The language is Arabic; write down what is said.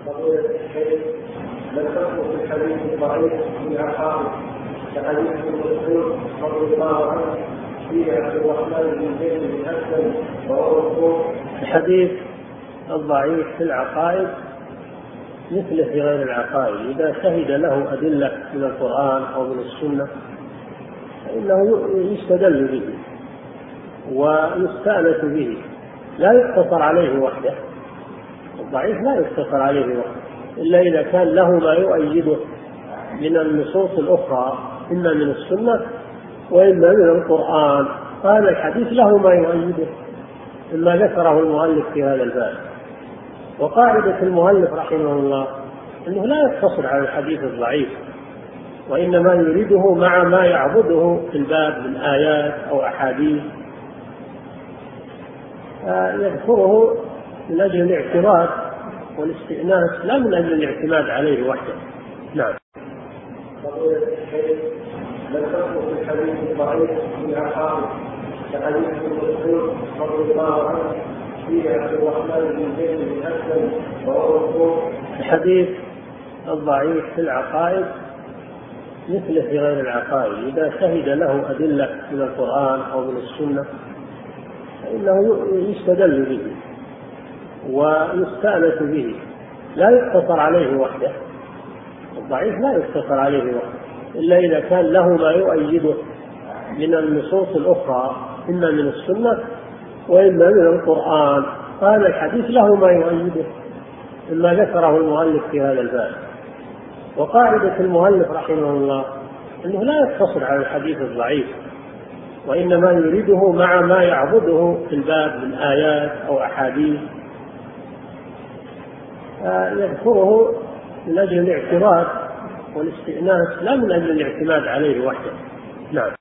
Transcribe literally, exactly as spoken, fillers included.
فضيلة الشيخ، ما الحكم في الحديث الضعيف في العقائد كحديث ابن مسعود رضي الله عنه في عبد الرحمن بن زيد بن اسلم وهو الصوت؟ الحديث الضعيف في العقائد مثله في غير العقائد، إذا شهد له أدلة من القرآن أو من السنة فإنه يستدل به ويستأنس به، لا يقتصر عليه وحده. الضعيف لا يقتصر عليه وحده إلا إذا كان له ما يؤيده من النصوص الأخرى، إما من السنة وإما من القرآن. هذا الحديث له ما يؤيده مما ذكره المؤلف في هذا الباب. وقاعدة المؤلف رحمه الله أنه لا يقتصر على الحديث الضعيف، وإنما يريده مع ما يعبده في الباب من آيات أو أحاديث يذكره من أجل الاعتراض والاستئناس، لا من أجل الاعتماد عليه وحده. نعم. فضيلة الشيخ، ما الحكم في الحديث الضعيف في العقائد كحديث ابن مسعود رضي الله عنه في عبد الرحمن بن زيد بن اسلم وهو الصوت؟ الحديث الضعيف في العقائد مثله في غير العقائد، إذا شهد له أدلة من القرآن أو من السنة فإنه يستدل به ويستأنس به، لا يقتصر عليه وحده. الضعيف لا يقتصر عليه وحده إلا إذا كان له ما يؤيده من النصوص الأخرى، إما من السنة وإما من القرآن. هذا الحديث له ما يؤيده مما ذكره المؤلف في هذا الباب. وقاعدة المؤلف رحمه الله أنه لا يقتصر على الحديث الضعيف، وإنما يريده مع ما يعبده في الباب من آيات أو أحاديث يذكره من أجل الاعتراض والاستئناس، لا من أجل الاعتماد عليه وحده. نعم.